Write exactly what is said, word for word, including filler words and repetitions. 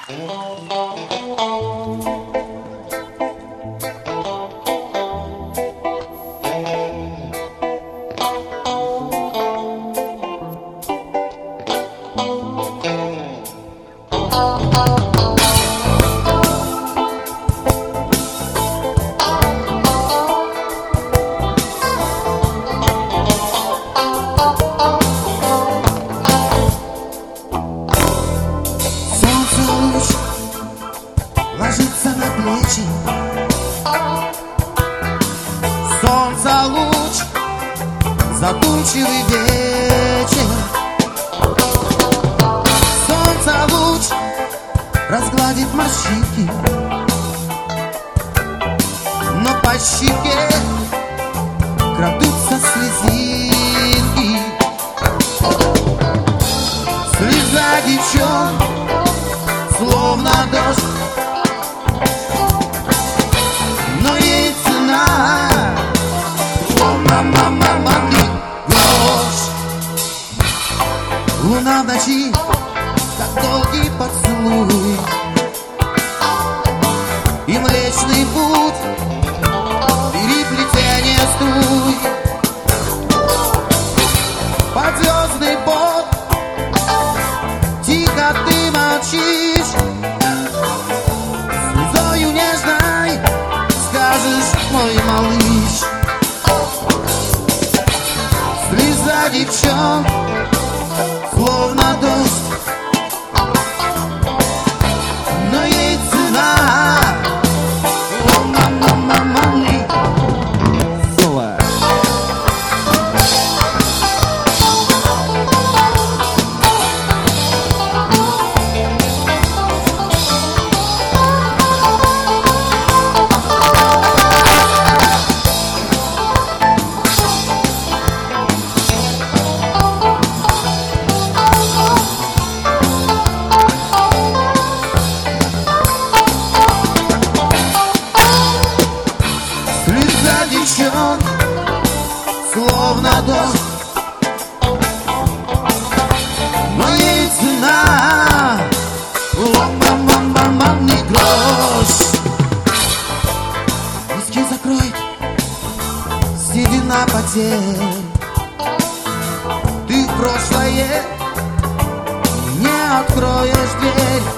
Ложится на плечи солнца луч, задумчивый вечер. Солнца луч разгладит морщинки, но по щеке крадутся слезинки. Слеза девчонок, словно дождь, но ей цена словно мама-мамин грош. Луна в ночи, как долгий поцелуй, и Млечный Путь, переплетение струй. Под звездный бок тихо ты молчишь, слезою нежной скажешь: мой малыш. Слеза девчонок, словно дождь, но ей цена мама-мама-мамы соло. Девчонок, словно дождь, но ей цена мама-мама-мамный грош. Виски закроет седина потерь, ты в прошлое не откроешь дверь.